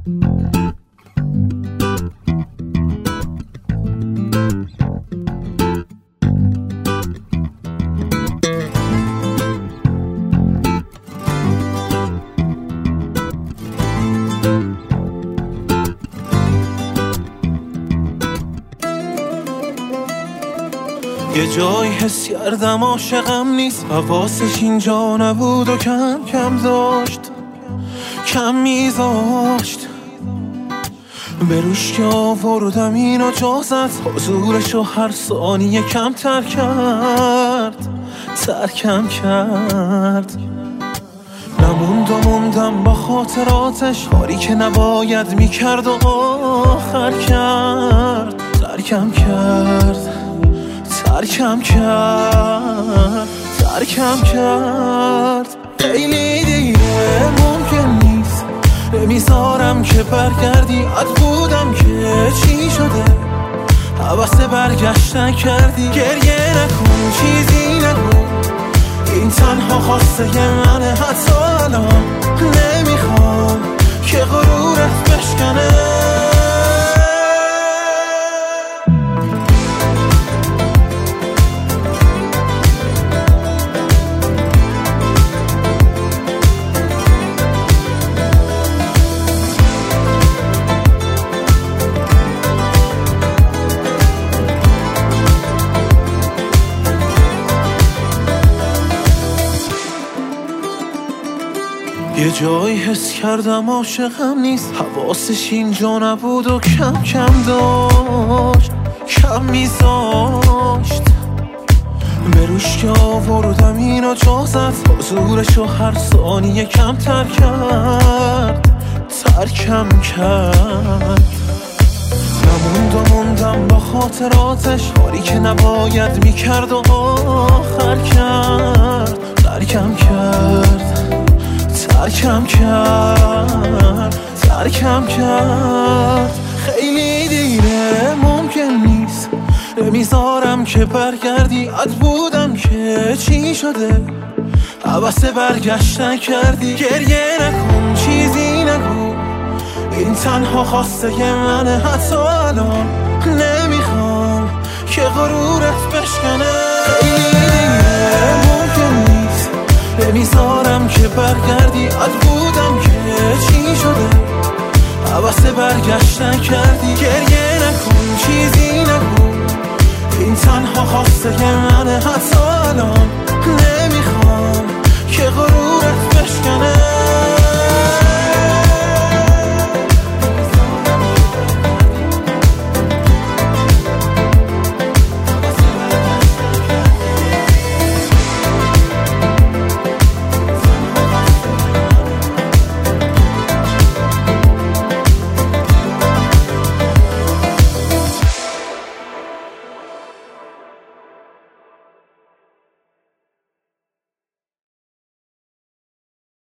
یه جایی حس کردم عاشقم نیست، حواسش اینجا نبود و کم کم داشت، کم میذاشت به روش که آوردم اینو جازت، حضورشو هر ثانیه کمتر کرد، ترکم کرد. نموند و موندم با خاطراتش، کاری که نباید میکرد و آخر کرد، ترکم کرد، ترکم کرد، ترکم کرد. خیلی دیره ممکن نیست، نمیذارم که برگردی، عد بودم که چی شده، حوث برگشتن کردی. گریه نکن، چیزی نگو، این تنها خواسته منه، حتی الان نمیخوام که غرورت بشکنه. یه جایی حس کردم عاشقم نیست، حواسش اینجا نبود و کم کم داشت، کم میذاشت به روش که آوردم اینو جازت، حضورشو هر ثانیه کمتر کرد، ترکم کرد. نموند و موندم با خاطراتش، کاری که نباید میکرد و آخر کرد، ترکم کرد، ترکم کرد، ترکم کرد. خیلی دیره ممکن نیست، نمیذارم که برگردی، عد بودم که چی شده، حوث برگشتن کردی. گریه نکن، چیزی نگو، این تنها خواسته منه، حتی الان نمیخوام که غرورت بشکنه. خیلی دیره ممکن نیست، نمیذارم که برگردی، عد بودم که چی شده، حوث برگشتن کردی. گریه نکن، چیزی نگو، این تنها خواسته منه، حتی الان نمیخوام که غرورت بشکنه.